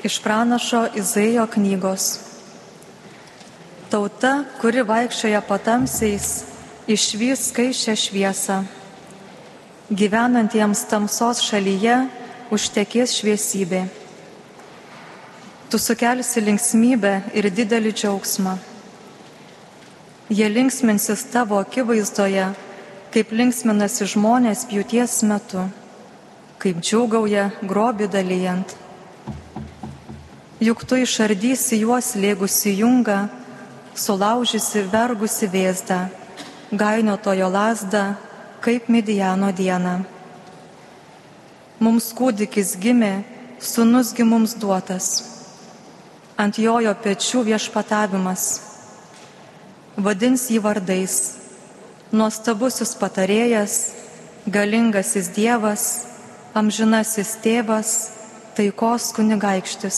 Iš pranašo Izaijo knygos. Tauta, kuri vaikščioja patamsiais, išvys skaisčią šviesą. Gyvenantiems tamsos šalyje užtekės šviesybė. Tu sukelsi linksmybę ir didelį džiaugsmą. Jie linksminsis tavo akivaizdoje, kaip linksminasi žmonės pjūties metu, kaip džiūgauja grobį dalijant. Juk tu išardysi juos lėgusi jungą, sulaužysi vergusi vėzdą, gainiotojo lazdą, kaip Midijano dieną. Mums kūdikis gimė, sūnusgi mums duotas. Ant jojo pečių viešpatavimas. Vadins jį vardais: nuostabusis patarėjas, galingasis Dievas, amžinasis tėvas, taikos kunigaikštis.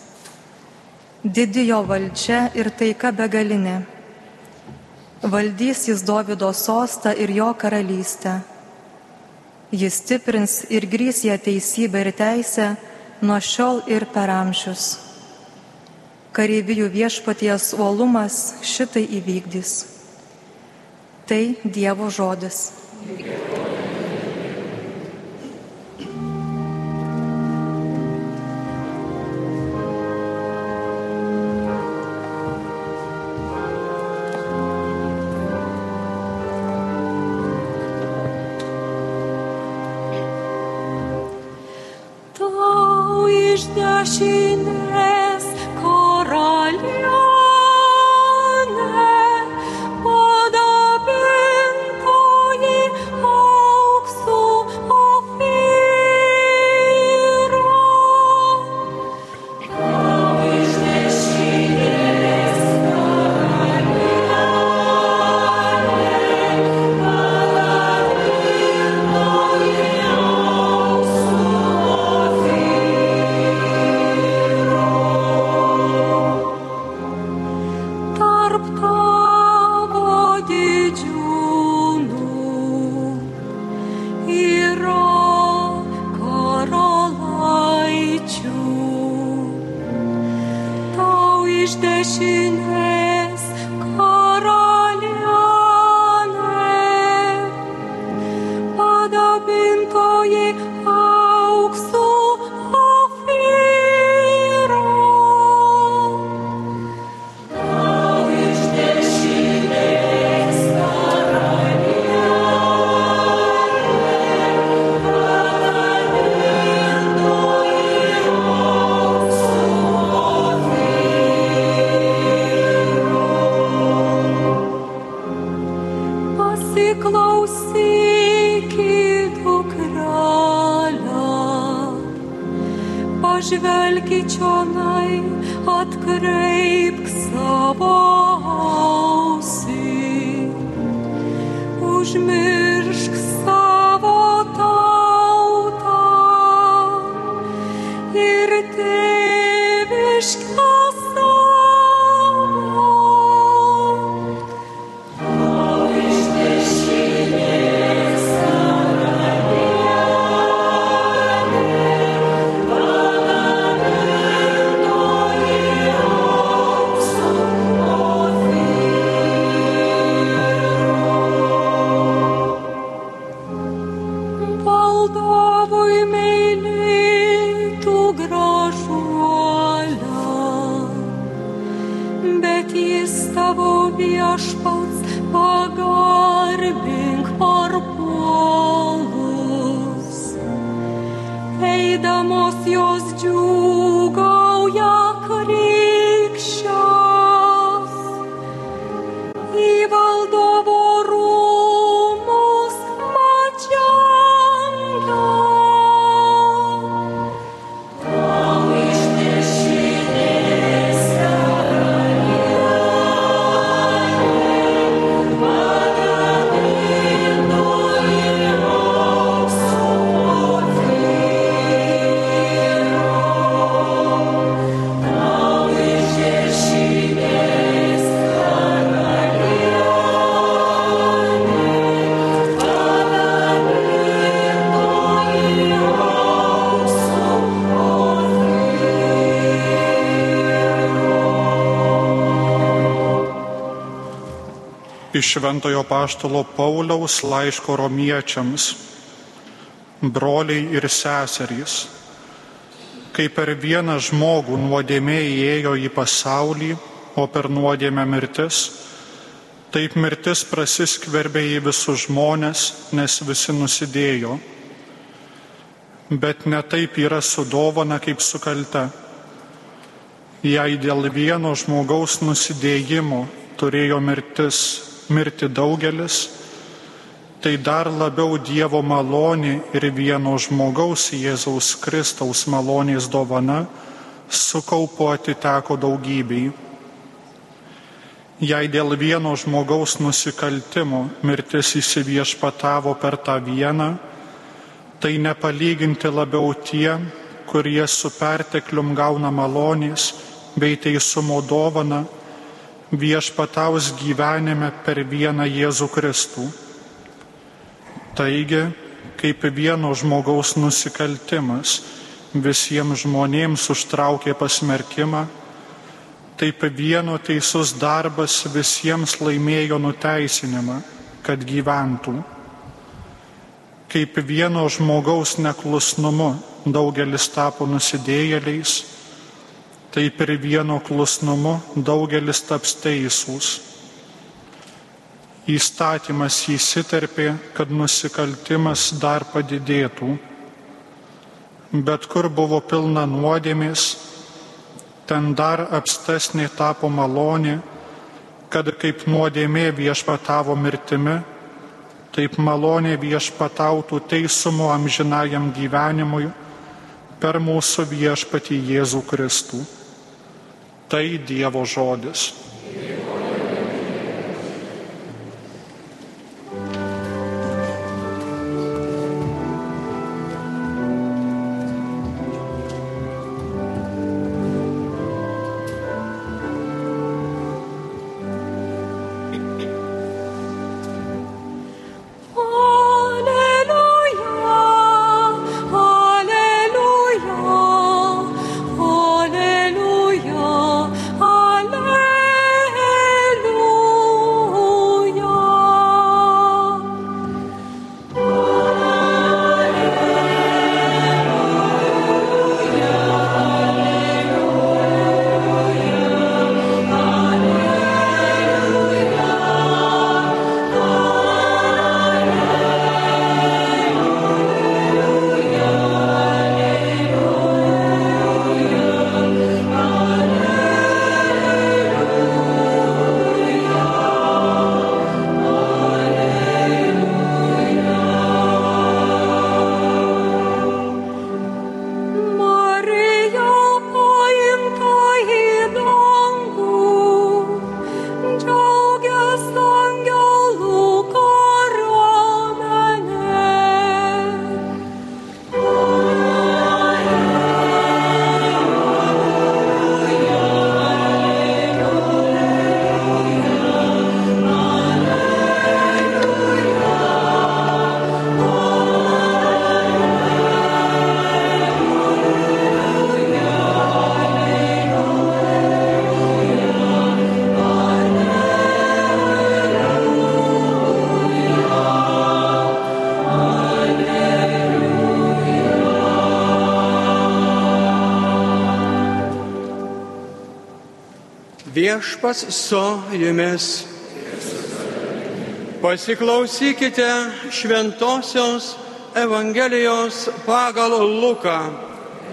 Didi jo valdžia ir taika begalinė. Valdys jis Dovydo sostą ir jo karalystę. Jis stiprins ir grįs ją teisybę ir teisę nuo šiol ir per amžius. Kareivijų viešpaties uolumas šitai įvykdys. Tai Dievo žodis. Tau iš dešinės karalienė, padabintoji auksu Ofyro. Tau iš dešinės karalienė, padabintoji auksu tarp tavo didžiūnų yra karalaičių. Tau iš dešinės karalienė, padabintoji auksu Ofyro. Pasiklausyk į dukrelę, pažvelk į čionai, atkreipk savo ausį, užmiršk savo tautą ir tėviškę savo. Valdovui mylėtų gražuolę, bet jis tavo viešpats, pagarbink parpuolus. Eidamos jos džiūgauja krikščios, į valdovo rūmus mačianga. Tau iš dešinės karalienė, padabintoji auksu Ofyro. Iš Šventojo Apaštalo Pauliaus laiško Romiečiams. Broliai ir seserys, kai per vieną žmogų nuodėmė įėjo į pasaulį, o per nuodėmę mirtis, taip mirtis prasiskverbė į visus žmones, nes visi nusidėjo. Bet ne taip yra su dovana kaip su kalte. Jei dėl vieno žmogaus nusidėjimo turėjo mirti daugelis, tai dar labiau Dievo malonė ir vieno žmogaus Jėzaus Kristaus malonės dovana su kaupu atiteko daugybei. Jei dėl vieno žmogaus nusikaltimo mirtis įsiviešpatavo per tą vieną, tai nepalyginti labiau tie, kurie su perteklium gauna malonės bei teisumo dovaną, viešpataus gyvenime per vieną Jėzų Kristų. Taigi, kaip vieno žmogaus nusikaltimas visiems žmonėms užtraukė pasmerkimą, taip vieno teisus darbas visiems laimėjo nuteisinimą, kad gyventų. Kaip vieno žmogaus neklusnumu daugelis tapo nusidėjėliais, taip ir vieno klusnumu daugelis taps teisūs. Įstatymas įsiterpė, kad nusikaltimas dar padidėtų. Bet kur buvo pilna nuodėmės, ten dar apstesnė tapo malonė, kad kaip nuodėmė viešpatavo mirtimi, taip malonė viešpatautų teisumo amžinajam gyvenimui per mūsų viešpatį Jėzų Kristų. Tai Dievo žodis. Viešpats su jumis. Pasiklausykite šventosios Evangelijos pagal Luką.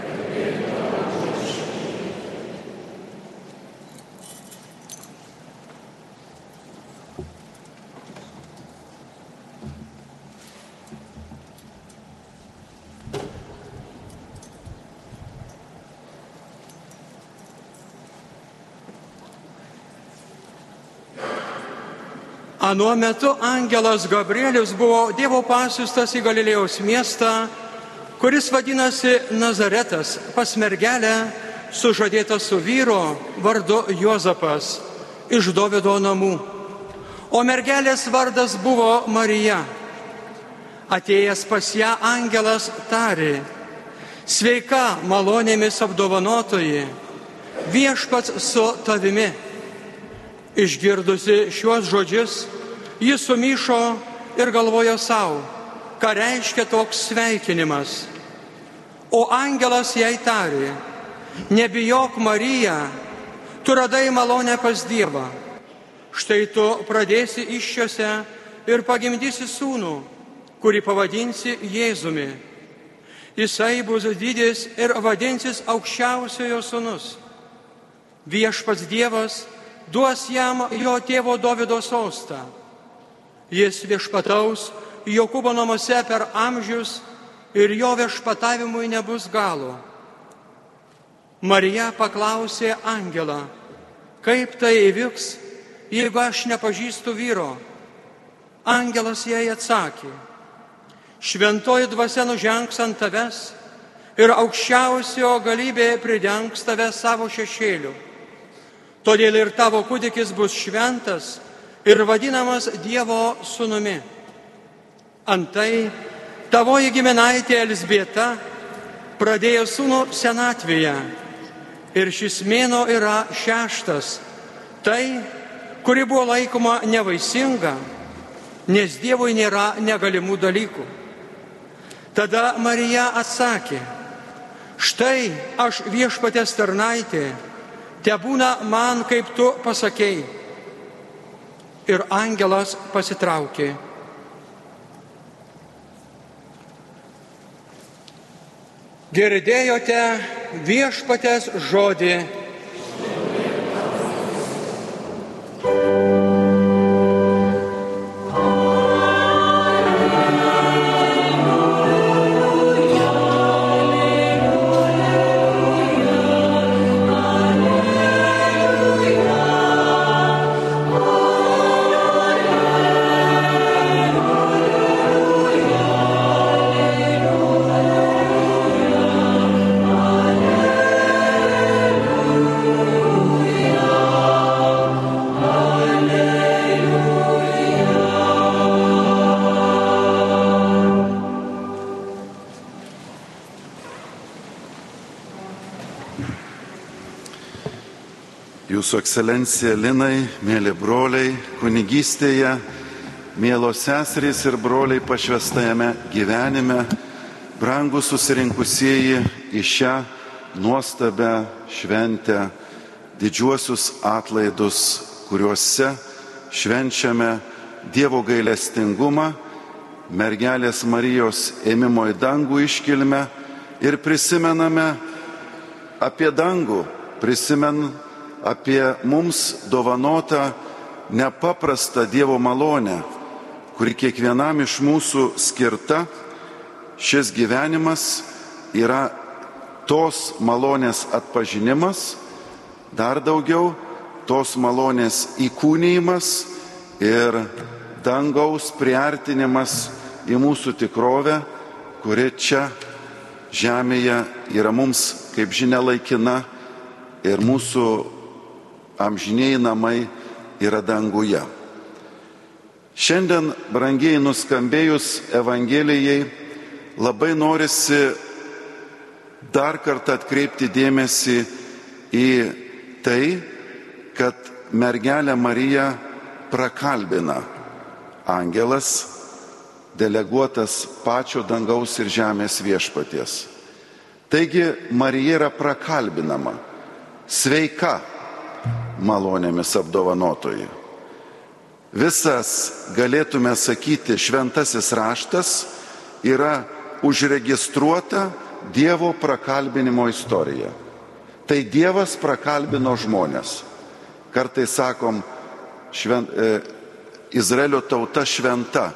Anuo metu angelas Gabrielius buvo Dievo pasiųstas į Galilėjos miestą, kuris vadinasi Nazaretas, pas mergelę sužadėtą su vyro vardu Juozapas iš Dovydo namų. O mergelės vardas buvo Marija. Atėjęs pas ją angelas tarė: Sveika, malonėmis apdovanotoji, viešpats su tavimi. Išgirdusi šiuos žodžius, Jis sumišo ir galvojo savo, ką reiškia toks sveikinimas. O angelas jai tarė, nebijok Marija, tu radai malonę pas Dievą. Štai tu pradėsi įsčiose ir pagimdysi sūnų, kurį pavadinsi Jėzumi. Jisai bus didis ir vadinsis Aukščiausiojo sūnus. Viešpats Dievas duos jam jo tėvo Dovydo sostą. Jis viešpataus Jokūbo namuose per amžius ir jo viešpatavimui nebus galo. Marija paklausė angelą, kaip tai įvyks, jeigu aš nepažįstu vyro. Angelas jai atsakė, šventoji dvasia nužengs ant tavęs ir aukščiausio galybė pridengs tave savo šešėliu. Todėl ir tavo kūdikis bus šventas ir vadinamas Dievo sūnumi. Antai tavoji giminaitė Elzbieta pradėjo sūnų senatvėje ir šis mėnuo yra 6, tai, kuri buvo laikoma nevaisinga, nes Dievui nėra negalimų dalykų. Tada Marija atsakė, štai aš Viešpaties tarnaitė, tebūna man, kaip tu pasakei. Ir angelas pasitraukė. Girdėjote Viešpaties žodį. Jūsų ekscelencija Linai, mėly broliai, kunigystėje, mėlos seserys ir broliai pašvestajame gyvenime, brangūs susirinkusieji į šią nuostabią šventę, didžiuosius atlaidus, kuriuose švenčiame Dievo gailestingumą, mergelės Marijos ėmimo į dangų iškilmę ir prisimename apie dangų, prisimename apie mums dovanotą nepaprastą Dievo malonę, kuri kiekvienam iš mūsų skirta. Šis gyvenimas yra tos malonės atpažinimas, dar daugiau tos malonės įkūnijimas ir dangaus priartinimas į mūsų tikrovę, kuri čia žemėje yra mums, kaip žinia, laikina ir mūsų amžiniai namai yra danguje. Šiandien, brangiai, nuskambėjus Evangelijai, labai norisi dar kartą atkreipti dėmesį į tai, kad mergelę Mariją prakalbina angelas, deleguotas pačio dangaus ir žemės viešpaties. Taigi Marija yra prakalbinama, sveika malonėmis apdovanotoji. Visas, galėtume sakyti, šventasis raštas yra užregistruota Dievo prakalbinimo istorija. Tai Dievas prakalbino žmonės. Kartais sakom, Izraelio tauta šventa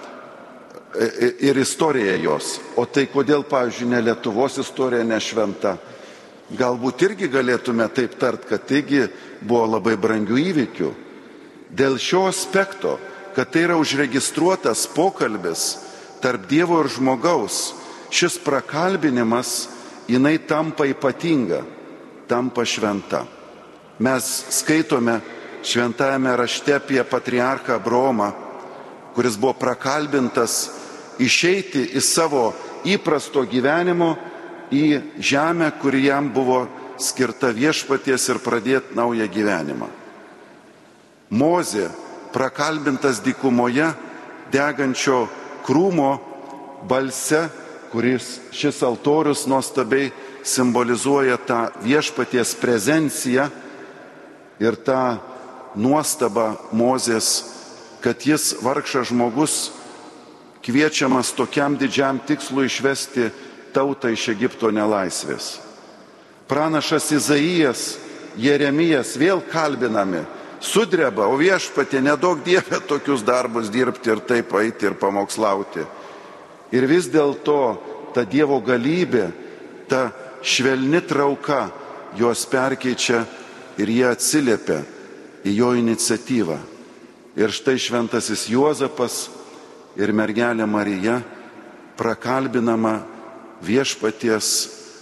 ir istorija jos. O tai kodėl, pavyzdžiui, ne Lietuvos istorija nešventa? Galbūt irgi galėtume taip tart, kad taigi buvo labai brangių įvykių. Dėl šio aspekto, kad tai yra užregistruotas pokalbis tarp Dievo ir žmogaus, šis prakalbinimas, jinai tampa ypatinga, tampa šventa. Mes skaitome šventajame rašte apie patriarchą Abraomą, kuris buvo prakalbintas išeiti iš savo įprasto gyvenimo į žemę, kuri jam buvo skirta viešpaties ir pradėti naują gyvenimą. Mozė prakalbintas dykumoje degančio krūmo balse, kuris šis altorius nuostabiai simbolizuoja tą viešpaties prezenciją ir tą nuostabą Mozės, kad jis, vargšas žmogus, kviečiamas tokiam didžiam tikslui išvesti tautą iš Egipto nelaisvės. Pranašas Izaijas, Jeremijas vėl kalbinami, sudreba, o viešpatie, nedaug Dieve tokius darbus dirbti ir taip eiti ir pamokslauti. Ir vis dėlto ta Dievo galybė, ta švelni trauka juos perkeičia ir jie atsiliepia į jo iniciatyvą. Ir štai šventasis Juozapas ir mergelė Marija prakalbinama viešpaties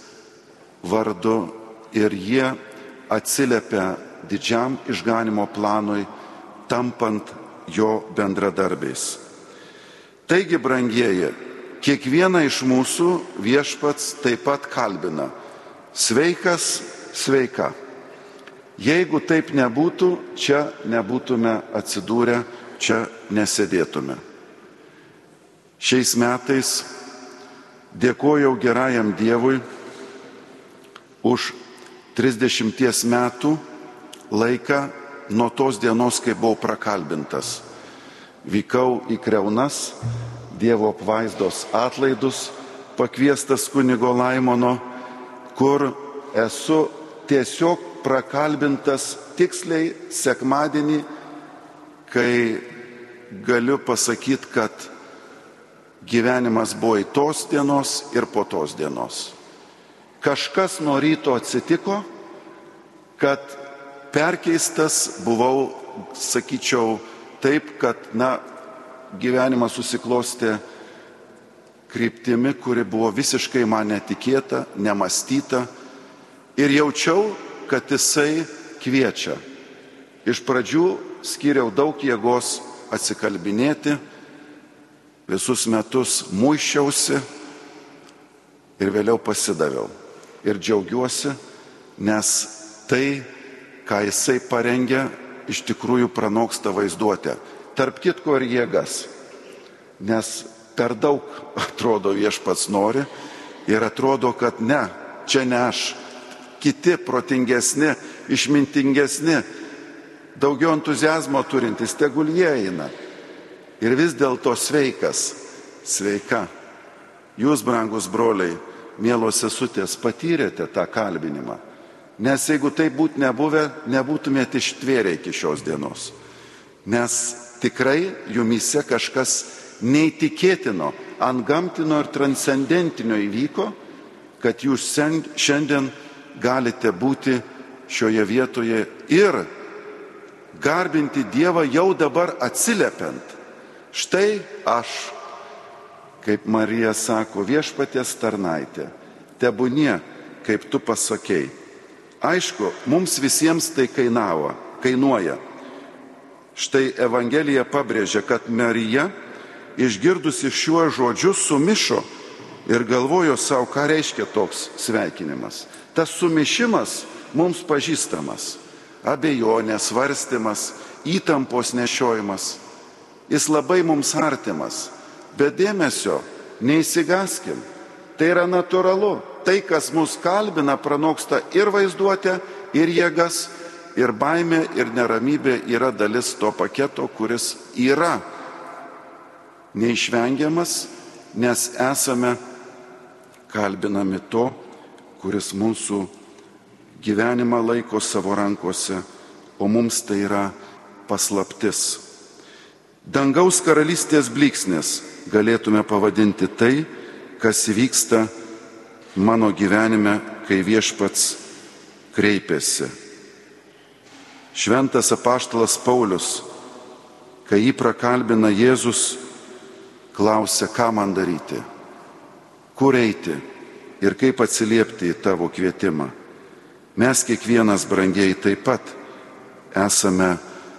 vardu ir jie atsiliepia didžiam išganimo planui, tampant jo bendradarbiais. Taigi, brangieji, kiekvieną iš mūsų viešpats taip pat kalbina: sveikas, sveika. Jeigu taip nebūtų, čia nebūtume atsidūrę, čia nesėdėtume. Šiais metais dėkojau gerajam Dievui už 30 metų laiką nuo tos dienos, kai buvau prakalbintas. Vykau į Kreunas, Dievo apvaizdos atlaidus, pakviestas kunigo Laimono, kur esu tiesiog prakalbintas tiksliai sekmadienį, kai galiu pasakyti, kad gyvenimas buvo į tos dienos ir po tos dienos. Kažkas nuo ryto atsitiko, kad perkeistas buvau, sakyčiau, taip, kad, gyvenimas susiklostė kryptimi, kuri buvo visiškai man netikėta, nemastyta, ir jaučiau, kad jisai kviečia. Iš pradžių skyriau daug jėgos atsikalbinėti, visus metus muiščiausi ir vėliau pasidaviau. Ir džiaugiuosi, nes tai, ką jisai parengė, iš tikrųjų pranoksta vaizduotę. Tarp kitko ir jėgas, nes per daug, atrodo, viešpats nori ir atrodo, kad ne, čia ne aš, kiti protingesni, išmintingesni, daugiau entuzijazmo turintys, tegul jie eina. Ir vis dėlto sveikas, sveika. Jūs, brangus broliai, mielos sesutės, patyrėte tą kalbinimą. Nes jeigu tai būtų nebuvę, nebūtumėte ištvėrę iki šios dienos. Nes tikrai jumyse kažkas neįtikėtino, antgamtino ir transcendentinio įvyko, kad jūs šiandien galite būti šioje vietoje ir garbinti Dievą jau dabar atsiliepiant. Štai aš, kaip Marija sako, viešpaties tarnaitė, tebūnie, kaip tu pasakei. Aišku, mums visiems tai kainuoja. Štai Evangelija pabrėžia, kad Marija, išgirdusi šiuos žodžius, sumišo ir galvojo savo, ką reiškia toks sveikinimas. Tas sumišimas mums pažįstamas. Abejonės, svarstymas, įtampos nešiojimas. Jis labai mums artimas. Bet dėmesio, neįsigaskim. Tai yra natūralu. Tai, kas mus kalbina, pranoksta ir vaizduotę, ir jėgas, ir baimė, ir neramybė yra dalis to paketo, kuris yra neišvengiamas, nes esame kalbinami to, kuris mūsų gyvenimą laiko savo rankose, o mums tai yra paslaptis. Dangaus karalystės blyksnis galėtume pavadinti tai, kas įvyksta mano gyvenime, kai viešpats kreipiasi. Šventas apaštalas Paulius, kai jį prakalbina Jėzus, klausia, ką man daryti, kur eiti ir kaip atsiliepti į tavo kvietimą. Mes kiekvienas, brangieji, taip pat esame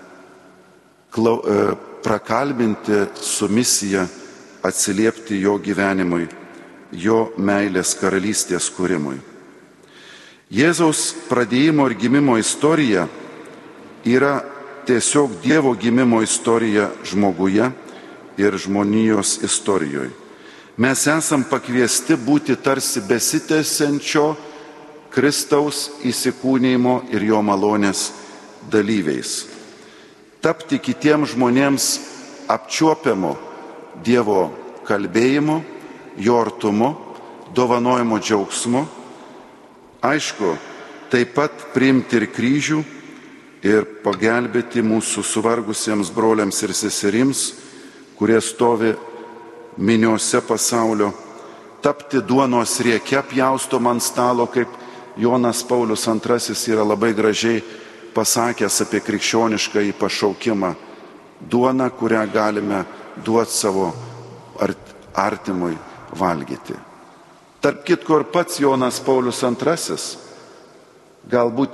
prakalbinti su misija atsiliepti jo gyvenimui, jo meilės karalystės kūrimui. Jėzaus pradėjimo ir gimimo istorija yra tiesiog Dievo gimimo istorija žmoguje ir žmonijos istorijoje. Mes esam pakviesti būti tarsi besitęsiančio Kristaus įsikūnijimo ir jo malonės dalyviais. Tapti kitiems žmonėms apčiuopiamo Dievo kalbėjimu, jo artumu, dovanojimo džiaugsmu. Aišku, taip pat priimti ir kryžių ir pagelbėti mūsų suvargusiems broliams ir seserims, kurie stovi miniose pasaulio. Tapti duonos rieke pjaustom ant stalo, kaip Jonas Paulius II yra labai gražiai pasakęs apie krikščioniškąjį pašaukimą. Duona, kurią galime duoti savo artimui valgyti. Tarp kitko ir pats Jonas Paulius II, galbūt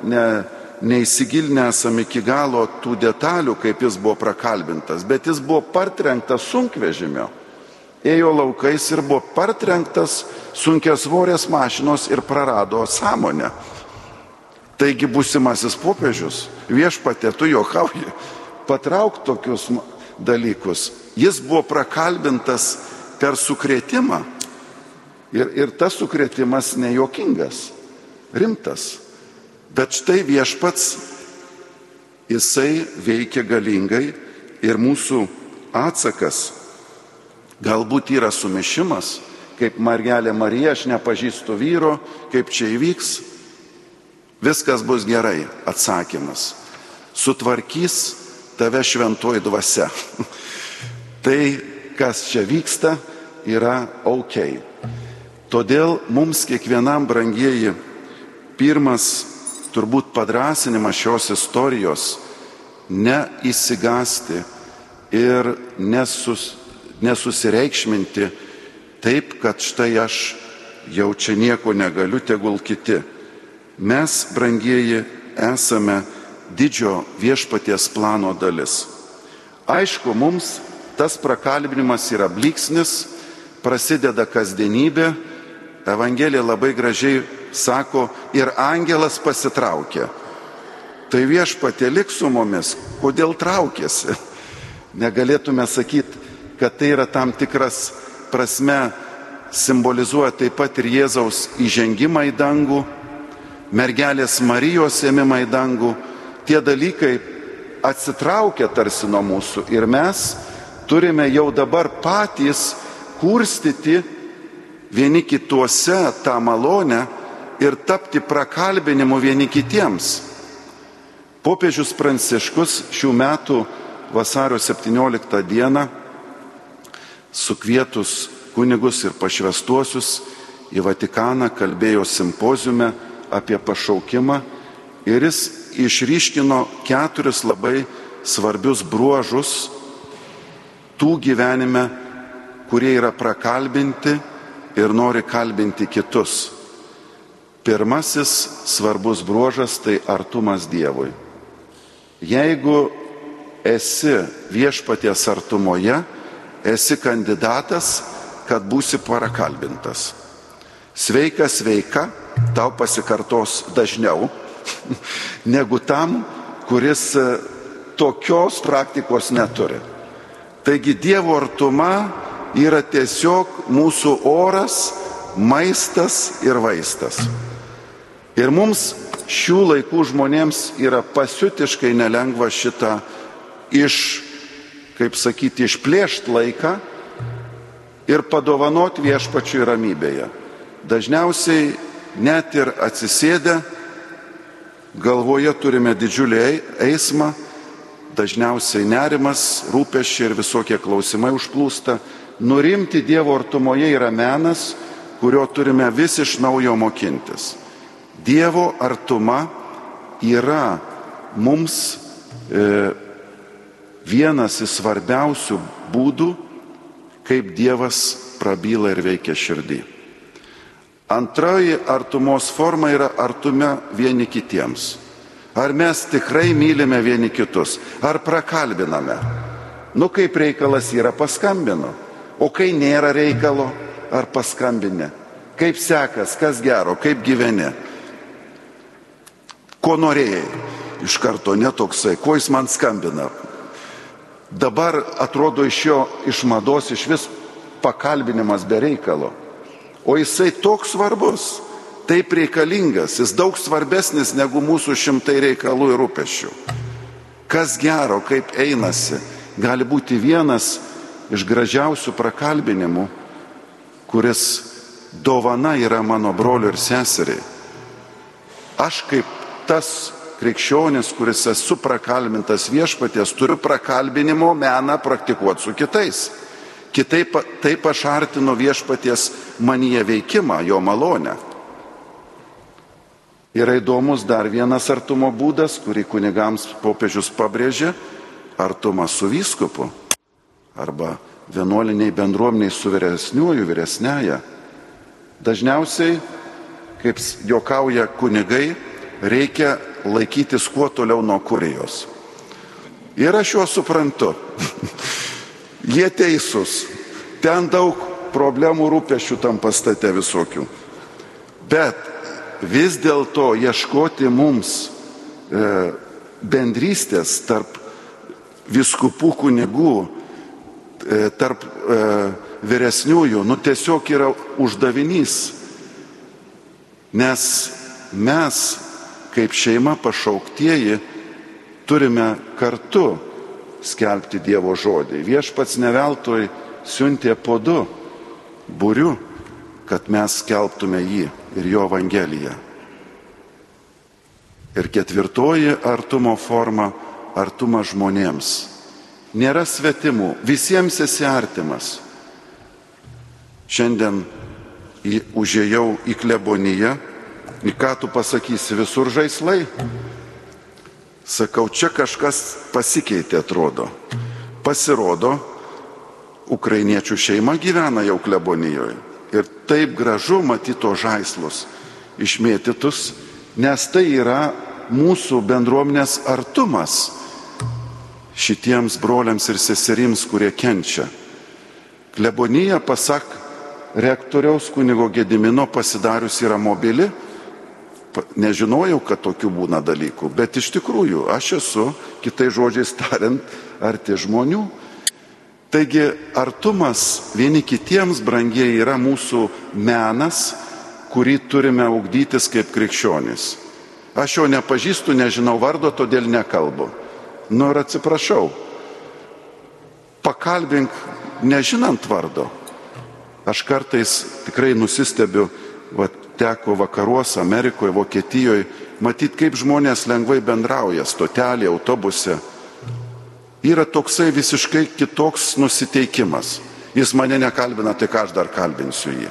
neįsigilinę esame iki galo tų detalių, kaip jis buvo prakalbintas, bet jis buvo partrenktas sunkvežimio. Ėjo laukais ir buvo partrenktas sunkiasvorės mašinos ir prarado sąmonę. Taigi būsimasis popiežius, Viešpatie, tu juokauji, patrauk tokius dalykus. Jis buvo prakalbintas per sukrėtimą. Ir tas sukrėtimas nejuokingas, rimtas. Bet štai Viešpats, jisai veikia galingai ir mūsų atsakas galbūt yra sumišimas, kaip mergelė Marija, aš nepažįstu vyro, kaip čia įvyks. Viskas bus gerai, atsakymas. Sutvarkys tave šventoji dvasia. Tai, kas čia vyksta, yra ok. Todėl mums kiekvienam, brangieji, pirmas turbūt padrąsinimas šios istorijos neįsigasti ir nesusireikšminti taip, kad štai aš jau čia nieko negaliu, tegul kiti. Mes, brangieji, esame didžio Viešpaties plano dalis. Aišku, mums tas prakalbinimas yra blyksnis, prasideda kasdienybė. Evangelija labai gražiai sako, ir angelas pasitraukė. Tai Viešpatie, lik su mumis, kodėl traukėsi? Negalėtume sakyti, kad tai yra tam tikras prasme simbolizuoja taip pat ir Jėzaus įžengimą į dangų, mergelės Marijos ėmimą į dangų. Tie dalykai atsitraukia tarsi nuo mūsų ir mes turime jau dabar patys kurstyti vieni kituose tą malonę ir tapti prakalbinimu vieni kitiems. Popiežius Pranciškus šių metų vasario 17 dieną sukvietus kunigus ir pašvęstuosius į Vatikaną kalbėjo simpoziume apie pašaukimą ir jis išryškino 4 labai svarbius bruožus tų gyvenime, kurie yra prakalbinti ir nori kalbinti kitus. Pirmasis svarbus bruožas tai artumas Dievui. Jeigu esi Viešpaties artumoje, esi kandidatas, kad būsi prakalbintas. Sveika, sveika, tau pasikartos dažniau negu tam, kuris tokios praktikos neturi. Taigi Dievo artuma yra tiesiog mūsų oras, maistas ir vaistas. Ir mums šių laikų žmonėms yra pasiutiškai nelengva šitą išplėšti laiką ir padovanoti Viešpačiui ramybėje. Dažniausiai net ir atsisėdę galvoje turime didžiulį eismą, dažniausiai nerimas, rūpesčiai ir visokie klausimai užplūsta. Nurimti Dievo artumoje yra menas, kurio turime vis iš naujo mokintis. Dievo artuma yra mums vienas iš svarbiausių būdų, kaip Dievas prabyla ir veikia širdį. Antroji artumos forma yra artume vieni kitiems. Ar mes tikrai mylime vieni kitus, ar prakalbiname. Kaip reikalas yra, paskambinu. O kai nėra reikalo, ar paskambinė. Kaip sekas, kas gero, kaip gyveni. Ko norėjai. iš karto netoksai, kuo jis man skambina. Dabar atrodo iš mados iš vis pakalbinimas be reikalo. O jisai toks svarbus, taip reikalingas, jis daug svarbesnis negu mūsų 100 reikalų ir rūpesčių. Kas gero, kaip einasi, gali būti vienas iš gražiausių prakalbinimų, kuris dovana yra mano broliu ir seseriai. Aš kaip tas krikščionis, kuris esu prakalbintas viešpaties, turiu prakalbinimo meną praktikuoti su kitais. Taip aš artinu viešpaties manyje veikimą, jo malonę. Yra įdomus dar vienas artumo būdas, kurį kunigams popiežius pabrėžė - artumas su vyskupu arba vienuoliniai bendruomeniai su vyresniuoju, vyresnėja. Dažniausiai, kaip juokauja kunigai, reikia laikytis kuo toliau nuo kurijos. Ir aš juos suprantu. Jie teisūs. Ten daug problemų, rūpesčių tam pastate visokių. Bet vis dėlto ieškoti mums bendrystės tarp vyskupų kunigų, tarp vyresniųjų, tiesiog yra uždavinys. Nes mes, kaip šeima pašauktieji, turime kartu skelbti Dievo žodį. Viešpats ne veltui siuntė po 2 būriu, kad mes skelbtume jį ir jo evangeliją. Ir 4 artumo forma - artumas žmonėms. Nėra svetimų, visiems esi artimas. Šiandien užėjau į kleboniją, į ką tu pasakysi, visur žaislai? Sakau, čia kažkas pasikeitė, atrodo. Pasirodo, ukrainiečių šeima gyvena jau klebonijoje. Ir taip gražu matyti to žaislus išmėtytus, nes tai yra mūsų bendruomenės artumas šitiems broliams ir seserims, kurie kenčia. Klebonija, pasak rektoriaus kunigo Gedimino, pasidarius yra mobili. Nežinojau, kad tokių būna dalykų, bet iš tikrųjų aš esu, kitai žodžiais tariant, arti žmonių. Taigi artumas vieni kitiems, brangieji, yra mūsų menas, kurį turime ugdytis kaip krikščionys. Aš jo nepažįstu, nežinau vardo, todėl nekalbu. Ir atsiprašau, pakalbink nežinant vardo. Aš kartais tikrai nusistebiu, teko vakaruose, Amerikoje, Vokietijoje, matyti, kaip žmonės lengvai bendrauja, stotelėje, autobuse. Yra toksai visiškai kitoks nusiteikimas. Jis mane nekalbina, tai ką aš dar kalbinsiu jį.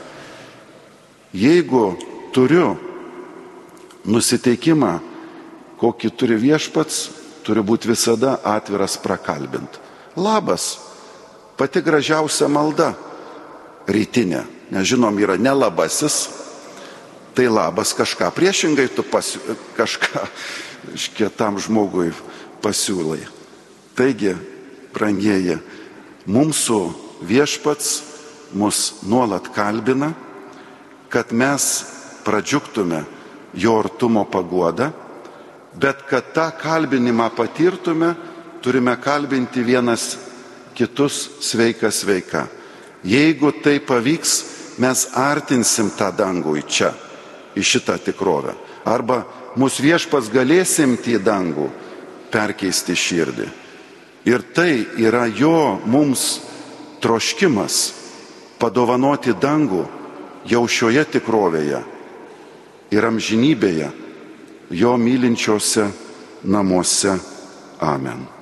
Jeigu turiu nusiteikimą, kokį turi viešpats, turi būti visada atviras prakalbint. Labas, pati gražiausia malda rytinė. Nežinom, yra nelabasis, tai labas kažką priešingai tu kažką tam žmogui pasiūlai. Taigi, brangieji, mūsų viešpats mus nuolat kalbina, kad mes pradžiugtume jo artumo paguodą, bet kad tą kalbinimą patirtume, turime kalbinti vienas kitus sveika. Jeigu tai pavyks, mes artinsim tą dangų į čia, į šitą tikrovę. Arba mūsų viešpats galės imti į dangų, perkeisti širdį. Ir tai yra jo mums troškimas padovanoti dangų jau šioje tikrovėje ir amžinybėje jo mylinčiose namuose. Amen.